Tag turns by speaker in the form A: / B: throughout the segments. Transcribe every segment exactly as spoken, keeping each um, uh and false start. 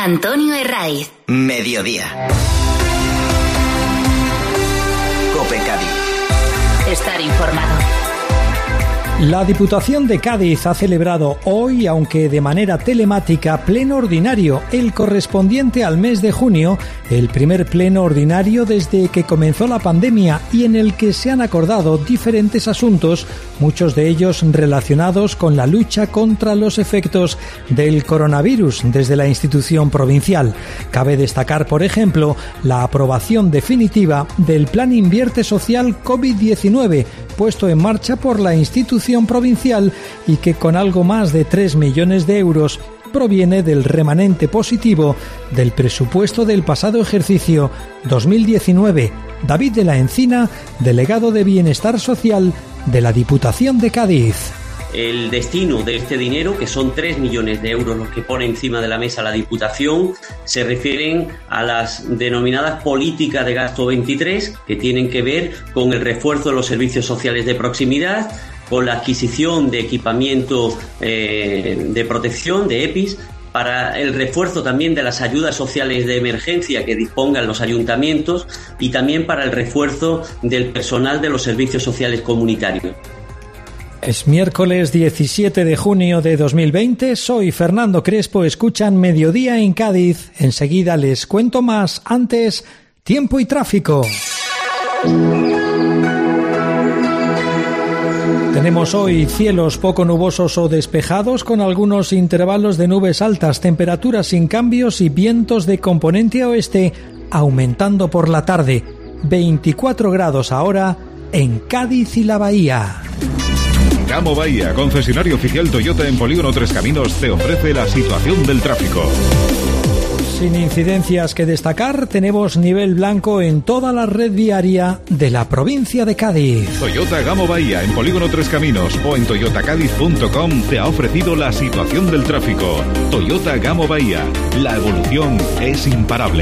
A: Antonio Herraiz.
B: Mediodía. COPE Cádiz.
A: Estar informado.
C: La Diputación de Cádiz ha celebrado hoy, aunque de manera telemática, pleno ordinario, el correspondiente al mes de junio, el primer pleno ordinario desde que comenzó la pandemia y en el que se han acordado diferentes asuntos, muchos de ellos relacionados con la lucha contra los efectos del coronavirus desde la institución provincial. Cabe destacar, por ejemplo, la aprobación definitiva del Plan Invierte Social COVID diecinueve, puesto en marcha por la institución provincial y que con algo más de tres millones de euros proviene del remanente positivo del presupuesto del pasado ejercicio dos mil diecinueve. David de la Encina, delegado de Bienestar Social de la Diputación de Cádiz.
D: El destino de este dinero, que son tres millones de euros los que pone encima de la mesa la Diputación, se refieren a las denominadas políticas de gasto veintitrés, que tienen que ver con el refuerzo de los servicios sociales de proximidad, con la adquisición de equipamiento eh, de protección, de E P I S, para el refuerzo también de las ayudas sociales de emergencia que dispongan los ayuntamientos y también para el refuerzo del personal de los servicios sociales comunitarios.
C: Es miércoles diecisiete de junio de dos mil veinte, soy Fernando Crespo, escuchan Mediodía en Cádiz. Enseguida les cuento más, antes, tiempo y tráfico. Tenemos hoy cielos poco nubosos o despejados con algunos intervalos de nubes altas, temperaturas sin cambios y vientos de componente oeste aumentando por la tarde. veinticuatro grados ahora en Cádiz y la Bahía.
E: Gamo Bahía, concesionario oficial Toyota en Polígono Tres Caminos, te ofrece la situación del tráfico.
C: Sin incidencias que destacar, tenemos nivel blanco en toda la red viaria de la provincia de Cádiz.
E: Toyota Gamo Bahía en Polígono Tres Caminos o en toyota cádiz punto com te ha ofrecido la situación del tráfico. Toyota Gamo Bahía, la evolución es imparable.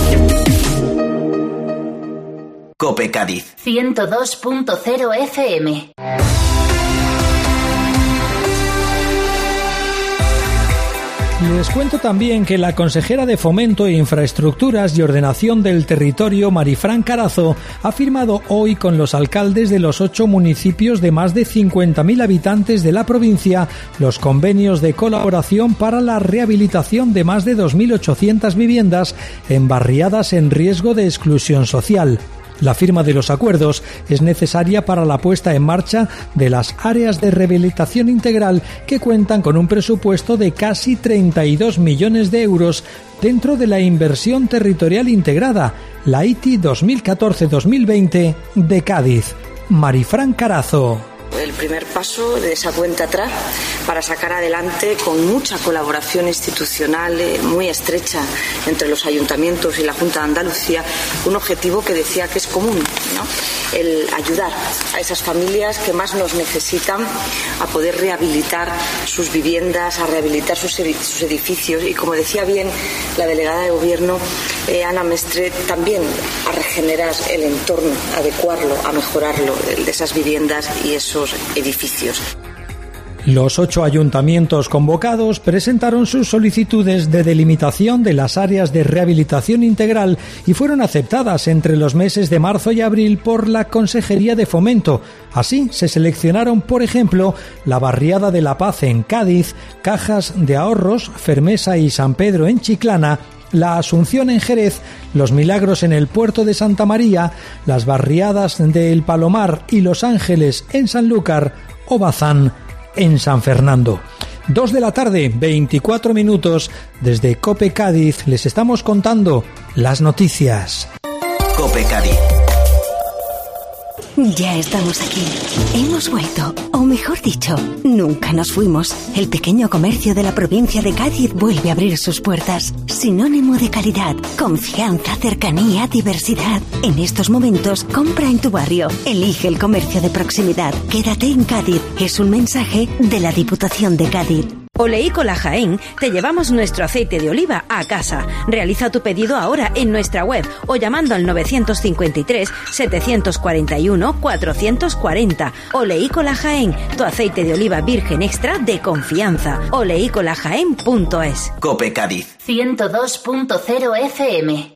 B: COPE Cádiz.
A: ciento dos punto cero F M.
C: Les cuento también que la consejera de Fomento, Infraestructuras y Ordenación del Territorio, Marifran Carazo, ha firmado hoy con los alcaldes de los ocho municipios de más de cincuenta mil habitantes de la provincia los convenios de colaboración para la rehabilitación de más de dos mil ochocientas viviendas en barriadas en riesgo de exclusión social. La firma de los acuerdos es necesaria para la puesta en marcha de las áreas de rehabilitación integral que cuentan con un presupuesto de casi treinta y dos millones de euros dentro de la inversión territorial integrada, la I T I dos mil catorce dos mil veinte de Cádiz. Marifran Carazo.
F: El primer paso de esa cuenta atrás para sacar adelante, con mucha colaboración institucional eh, muy estrecha entre los ayuntamientos y la Junta de Andalucía, un objetivo que decía que es común, ¿no? El ayudar a esas familias que más nos necesitan a poder rehabilitar sus viviendas, a rehabilitar sus, sus edificios y, como decía bien la delegada de Gobierno, eh, Ana Mestre, también a regenerar el entorno, a adecuarlo, a mejorarlo, el de esas viviendas y esos edificios.
C: Los ocho ayuntamientos convocados presentaron sus solicitudes de delimitación de las áreas de rehabilitación integral y fueron aceptadas entre los meses de marzo y abril por la Consejería de Fomento. Así se seleccionaron, por ejemplo, la Barriada de la Paz en Cádiz, Cajas de Ahorros, Fermesa y San Pedro en Chiclana, la Asunción en Jerez, Los Milagros en el Puerto de Santa María, las barriadas de El Palomar y Los Ángeles en Sanlúcar o Bazán en San Fernando. Dos de la tarde, veinticuatro minutos, desde COPE Cádiz les estamos contando las noticias.
B: COPE Cádiz.
G: Ya estamos aquí. Hemos vuelto, o mejor dicho, nunca nos fuimos. El pequeño comercio de la provincia de Cádiz vuelve a abrir sus puertas. Sinónimo de calidad, confianza, cercanía, diversidad. En estos momentos, compra en tu barrio. Elige el comercio de proximidad. Quédate en Cádiz. Es un mensaje de la Diputación de Cádiz.
H: Oleícola Jaén, te llevamos nuestro aceite de oliva a casa. Realiza tu pedido ahora en nuestra web o llamando al novecientos cincuenta y tres, setecientos cuarenta y uno, cuatrocientos cuarenta. Oleícola Jaén, tu aceite de oliva virgen extra de confianza. oleícola jaén punto es.
B: Cope Cádiz.
A: ciento dos punto cero F M.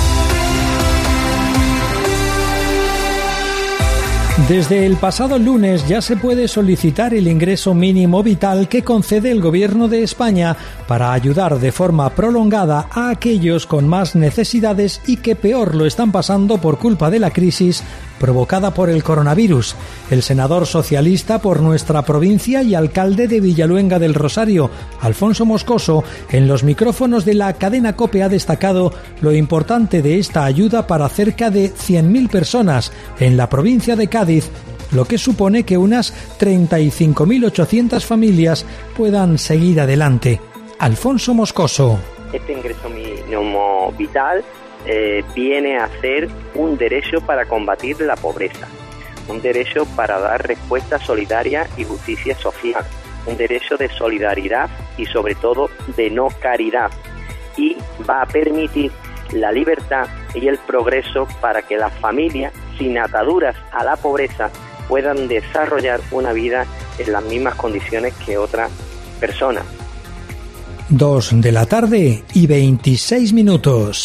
C: Desde el pasado lunes ya se puede solicitar el ingreso mínimo vital que concede el Gobierno de España para ayudar de forma prolongada a aquellos con más necesidades y que peor lo están pasando por culpa de la crisis provocada por el coronavirus. El senador socialista por nuestra provincia y alcalde de Villaluenga del Rosario, Alfonso Moscoso, en los micrófonos de la cadena COPE ha destacado lo importante de esta ayuda para cerca de cien mil personas en la provincia de Cádiz, lo que supone que unas treinta y cinco mil ochocientas familias puedan seguir adelante. Alfonso Moscoso.
I: Este ingreso mínimo vital eh, viene a ser un derecho para combatir la pobreza, un derecho para dar respuesta solidaria y justicia social, un derecho de solidaridad y sobre todo de no caridad, y va a permitir la libertad y el progreso para que las familias sin ataduras a la pobreza puedan desarrollar una vida en las mismas condiciones que otras personas.
C: Dos de la tarde y veintiséis minutos.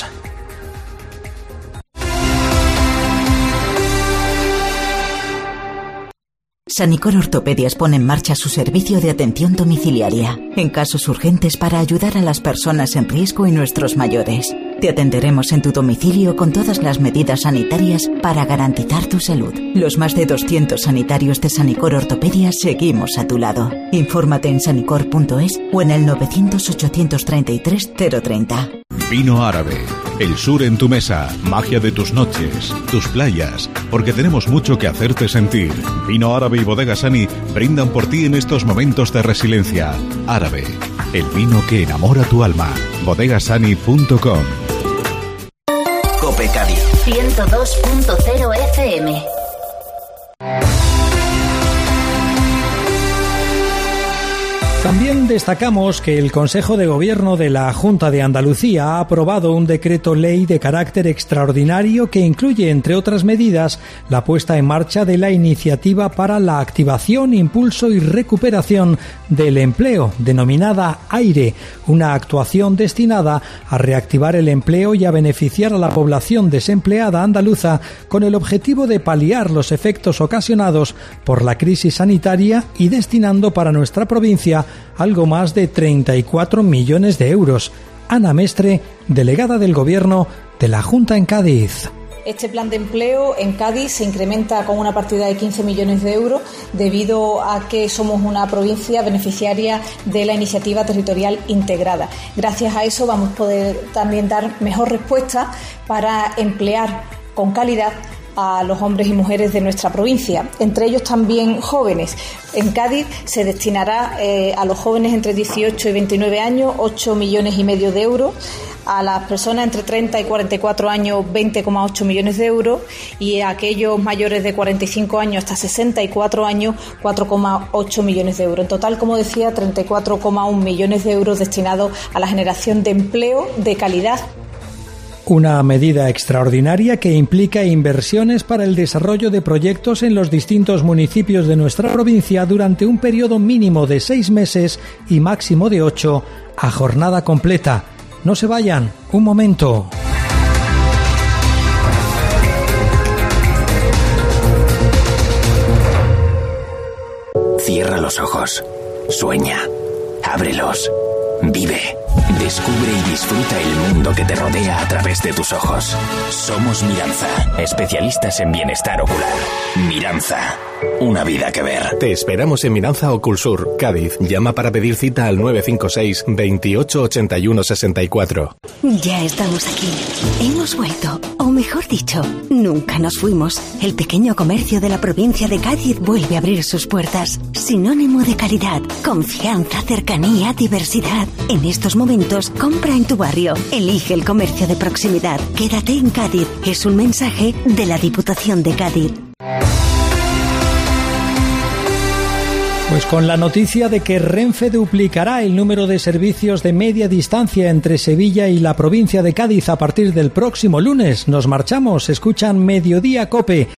J: Sanicor Ortopedias pone en marcha su servicio de atención domiciliaria en casos urgentes para ayudar a las personas en riesgo y nuestros mayores. Te atenderemos en tu domicilio con todas las medidas sanitarias para garantizar tu salud. Los más de doscientos sanitarios de Sanicor Ortopedias seguimos a tu lado. Infórmate en sanicor punto es o en el novecientos, ochocientos treinta y tres, cero treinta.
E: Vino Árabe. El sur en tu mesa, magia de tus noches, tus playas, porque tenemos mucho que hacerte sentir. Vino Árabe y Bodega Sani brindan por ti en estos momentos de resiliencia. Árabe, el vino que enamora tu alma. bodegasani punto com.
B: Cope Cádiz.
A: ciento dos punto cero F M.
C: También destacamos que el Consejo de Gobierno de la Junta de Andalucía ha aprobado un decreto ley de carácter extraordinario que incluye, entre otras medidas, la puesta en marcha de la iniciativa para la activación, impulso y recuperación del empleo, denominada AIRE, una actuación destinada a reactivar el empleo y a beneficiar a la población desempleada andaluza con el objetivo de paliar los efectos ocasionados por la crisis sanitaria y destinando para nuestra provincia algo más de treinta y cuatro millones de euros. Ana Mestre, delegada del Gobierno de la Junta en Cádiz.
K: Este plan de empleo en Cádiz se incrementa con una partida de quince millones de euros debido a que somos una provincia beneficiaria de la iniciativa territorial integrada. Gracias a eso vamos a poder también dar mejor respuesta para emplear con calidad a los hombres y mujeres de nuestra provincia, entre ellos también jóvenes. En Cádiz se destinará eh, a los jóvenes entre dieciocho y veintinueve años ocho millones y medio de euros, a las personas entre treinta y cuarenta y cuatro años veinte coma ocho millones de euros y a aquellos mayores de cuarenta y cinco años hasta sesenta y cuatro años cuatro coma ocho millones de euros. En total, como decía, treinta y cuatro coma uno millones de euros destinados a la generación de empleo de calidad.
C: Una medida extraordinaria que implica inversiones para el desarrollo de proyectos en los distintos municipios de nuestra provincia durante un periodo mínimo de seis meses y máximo de ocho a jornada completa. No se vayan, un momento.
B: Cierra los ojos. Sueña. Ábrelos. Vive. Descubre y disfruta el mundo que te rodea a través de tus ojos. Somos Miranza, especialistas en bienestar ocular. Miranza, una vida que ver.
L: Te esperamos en Miranza Oculsur, Cádiz. Llama para pedir cita al nueve cinco seis, veintiocho ochenta y uno sesenta y cuatro.
G: Ya estamos aquí. Hemos vuelto, o mejor dicho, nunca nos fuimos. El pequeño comercio de la provincia de Cádiz vuelve a abrir sus puertas. Sinónimo de calidad, confianza, cercanía, diversidad. En estos momentos, compra en tu barrio. Elige el comercio de proximidad. Quédate en Cádiz. Es un mensaje de la Diputación de Cádiz.
C: Pues con la noticia de que Renfe duplicará el número de servicios de media distancia entre Sevilla y la provincia de Cádiz a partir del próximo lunes, nos marchamos. Escuchan Mediodía COPE.